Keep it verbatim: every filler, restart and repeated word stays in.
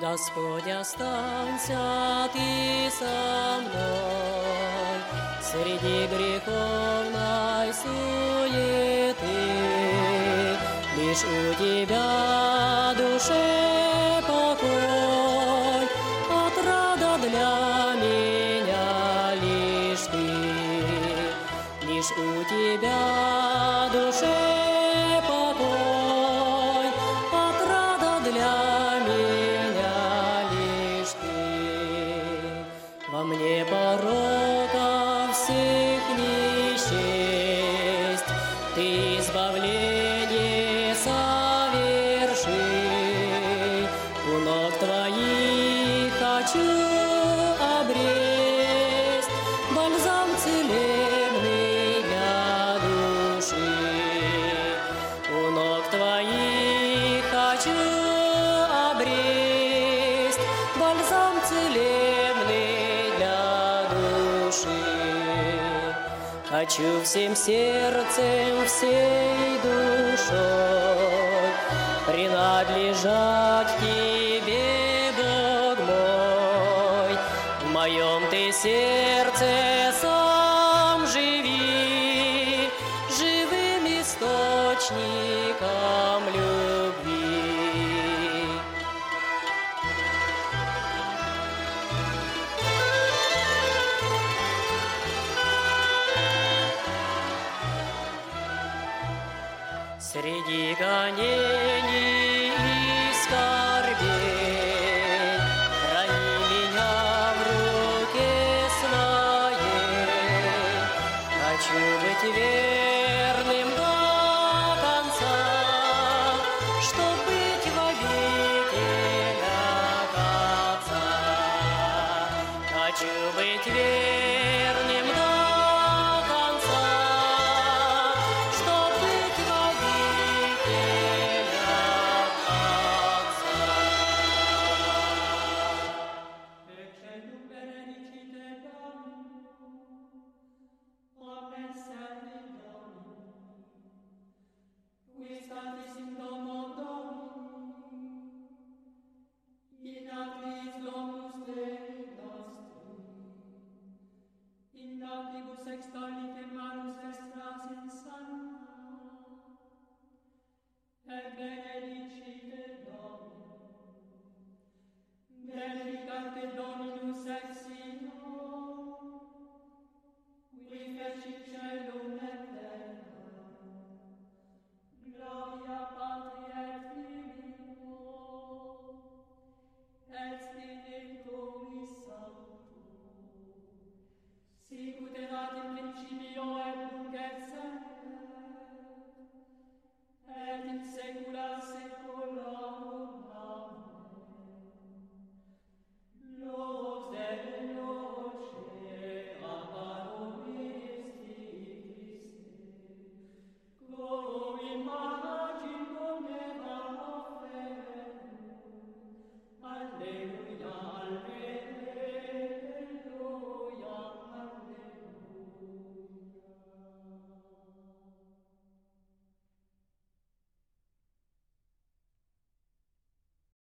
Господь, останься Ты со мной среди греховной суеты. Лишь у Тебя душе покой, отрада для меня лишь Ты. Лишь у Тебя душе покой, отрада для меня лишь Ты. Во мне порока всех не счесть, Ты избавление соверши. У ног Твоих хочу обресть бальзам целебный для души. У ног Твоих хочу обресть бальзам целебный для души. Хочу всем сердцем, всей душой принадлежать Тебе, Бог мой. В моем Ты сердце сам живи, живым источником любви. Среди гонений и скорбей храни меня в руке своей. Хочу быть верным до конца, чтоб быть во веки как Отца. Хочу быть верным до конца, чтоб быть во веки как Отца. Ecce benedicite Dominum, omnes servi Domini, qui statis in domo Domini, in atris domus Dei nostri, in dactibus extolite manus estras in sancta, et benedicite Dominum, benedicate Dominus ex